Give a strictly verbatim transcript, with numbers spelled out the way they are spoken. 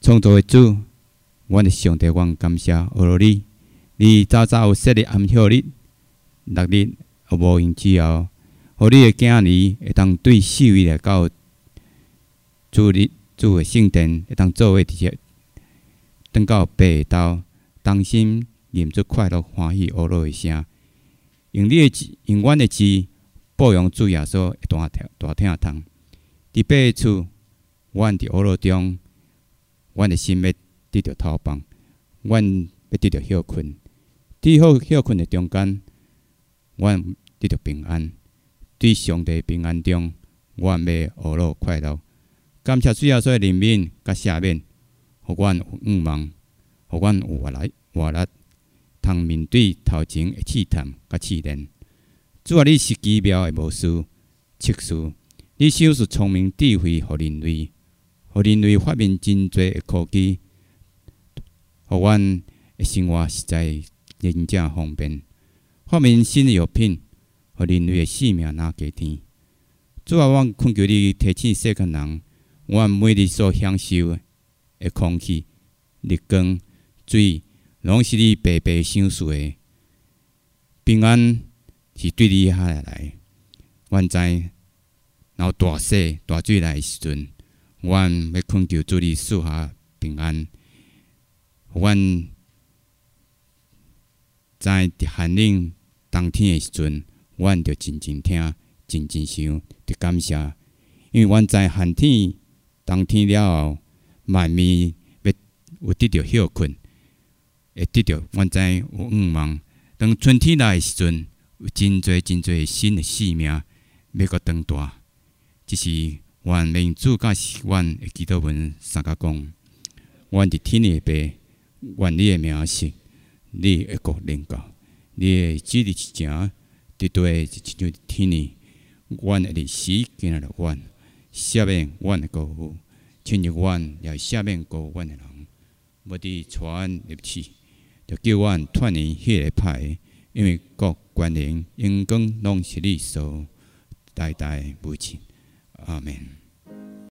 创造的主，阮的上帝，阮感谢阿罗你，你早早有设立安歇日、六日，无用之后，互你的囝儿会当对四位来到主日主的圣殿，会当做伙伫遮，等到白下昼，当心念出快乐欢喜阿罗的声，用你的字，用阮的字，保养主耶稣的大听大听堂。伫八个厝，阮伫阿罗中，阮的心要得到透放，阮要得到休困。伫好休困的中间，阮得到平安。对上帝平安中，阮要阿罗快乐。感谢主耶稣的怜悯甲赦免，互阮有盼望，互阮有活力活力，通面对头前的试探甲试炼。主啊，你是奇妙的无私、测试，你赏赐聪明智慧互人类，互人类发明真侪的科技，互阮的生活实在真正方便。发明新的药品，互人类的性命拿加甜。主啊，阮恳求你提醒世间人，阮每日所享受的空气、日光、水，拢是你白白赏赐的。平安是对你下来。阮知，然后大水、大水来的时阵，阮要恳求主你赐下平安。阮知伫寒冷冬天的时阵，阮着真真听、真真想，着感谢，因为阮知寒天、冬天了后，万物要有得到休困，会得到阮知有盼望。当春天来的时阵，有真侪真侪新的生命要搁长大。这是阮民主甲是阮的基督文三甲讲，阮伫天的爸，愿你的名是，你的国临到，你的旨意是正，伫对是亲像天呢。阮的历史今日的阮，赦免阮的过犯，亲像阮也赦免过阮的人，无伫传入去，就叫阮脱离迄个歹，因为国权能、荣光拢是你所代代无尽。阿门。